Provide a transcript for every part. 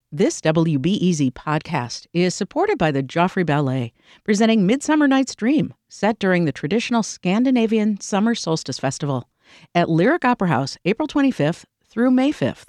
This WBEZ podcast is supported by the Joffrey Ballet, presenting Midsummer Night's Dream, set during the traditional Scandinavian Summer Solstice Festival at Lyric Opera House, April 25th through May 5th.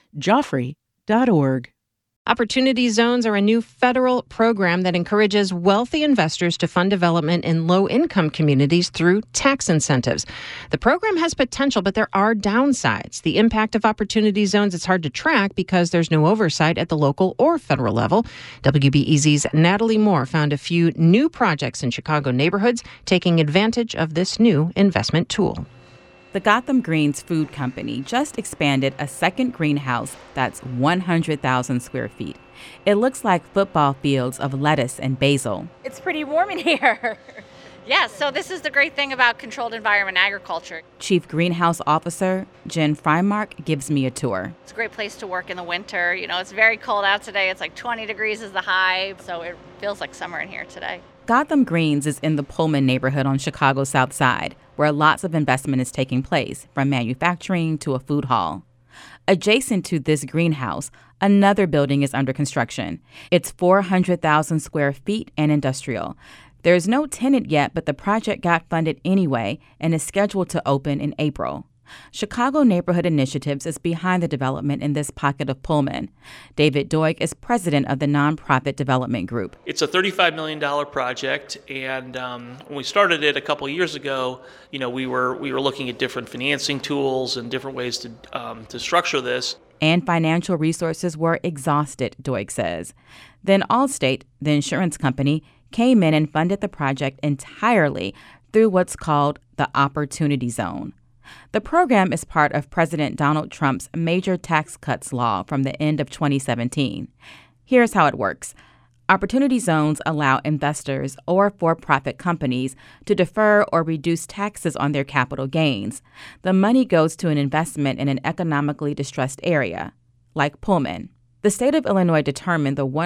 Joffrey.org. Opportunity Zones are a new federal program that encourages wealthy investors to fund development in low-income communities through tax incentives. The program has potential, but there are downsides. The impact of Opportunity Zones is hard to track because there's no oversight at the local or federal level. WBEZ's Natalie Moore found a few new projects in Chicago neighborhoods taking advantage of this new investment tool. The Gotham Greens Food Company just expanded a second greenhouse that's 100,000 square feet. It looks like football fields of lettuce and basil. It's pretty warm in here. Yeah, so this is the great thing about controlled environment agriculture. Chief Greenhouse Officer Jen Freimark gives me a tour. It's a great place to work in the winter. You know, it's very cold out today. It's like 20 degrees is the high, so it feels like summer in here today. Gotham Greens is in the Pullman neighborhood on Chicago's South Side, where lots of investment is taking place, from manufacturing to a food hall. Adjacent to this greenhouse, another building is under construction. It's 400,000 square feet and industrial. There's no tenant yet, but the project got funded anyway and is scheduled to open in April. Chicago Neighborhood Initiatives is behind the development in this pocket of Pullman. David Doig is president of the nonprofit development group. It's a $35 million project, and when we started it a couple of years ago, we were looking at different financing tools and different ways to structure this. And financial resources were exhausted, Doig says. Then Allstate, the insurance company, came in and funded the project entirely through what's called the Opportunity Zone. The program is part of President Donald Trump's major tax cuts law from the end of 2017. Here's how it works. Opportunity zones allow investors or for-profit companies to defer or reduce taxes on their capital gains. The money goes to an investment in an economically distressed area, like Pullman. The state of Illinois determined the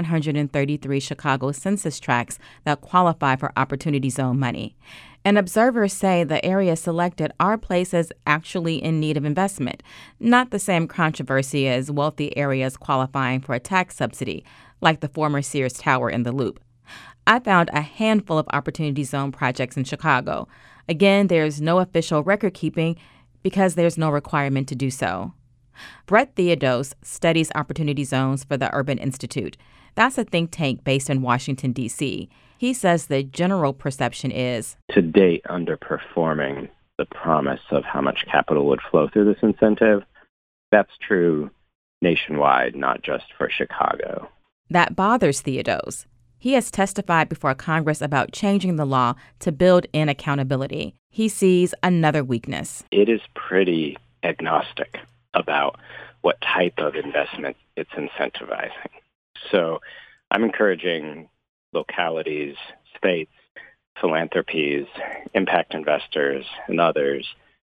133 Chicago census tracts that qualify for Opportunity Zone money. And observers say the areas selected are places actually in need of investment, not the same controversy as wealthy areas qualifying for a tax subsidy, like the former Sears Tower in the Loop. I found a handful of Opportunity Zone projects in Chicago. Again, there's no official record keeping because there's no requirement to do so. Brett Theodos studies Opportunity Zones for the Urban Institute. That's a think tank based in Washington, D.C. He says the general perception is, to date, underperforming the promise of how much capital would flow through this incentive. That's true nationwide, not just for Chicago. That bothers Theodos. He has testified before Congress about changing the law to build in accountability. He sees another weakness. It is pretty agnostic about what type of investment it's incentivizing. So I'm encouraging localities, states, philanthropies, impact investors, and others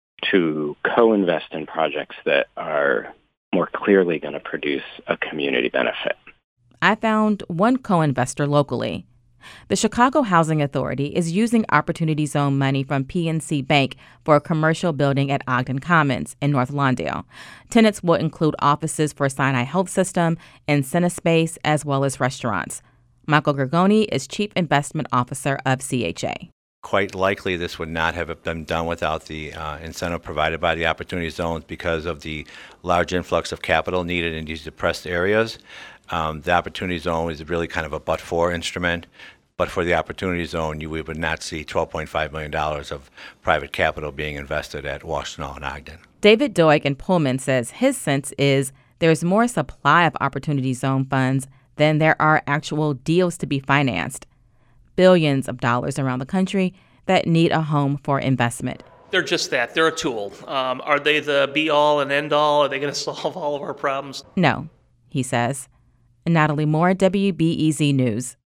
to co-invest in projects that are more clearly going to produce a community benefit. I found one co-investor locally. The Chicago Housing Authority is using Opportunity Zone money from PNC Bank for a commercial building at Ogden Commons in North Lawndale. Tenants will include offices for Sinai Health System and CineSpace, as well as restaurants. Michael Gorgoni is Chief Investment Officer of CHA. Quite likely this would not have been done without the incentive provided by the Opportunity Zones because of the large influx of capital needed in these depressed areas. The Opportunity Zone is really kind of a but-for instrument. But for the Opportunity Zone, we would not see $12.5 million of private capital being invested at Washtenaw and Ogden. David Doig in Pullman says his sense is there's more supply of Opportunity Zone funds than there are actual deals to be financed. Billions of dollars around the country that need a home for investment. They're just that. They're a tool. Are they the be-all and end-all? Are they going to solve all of our problems? No, he says. Natalie Moore, WBEZ News.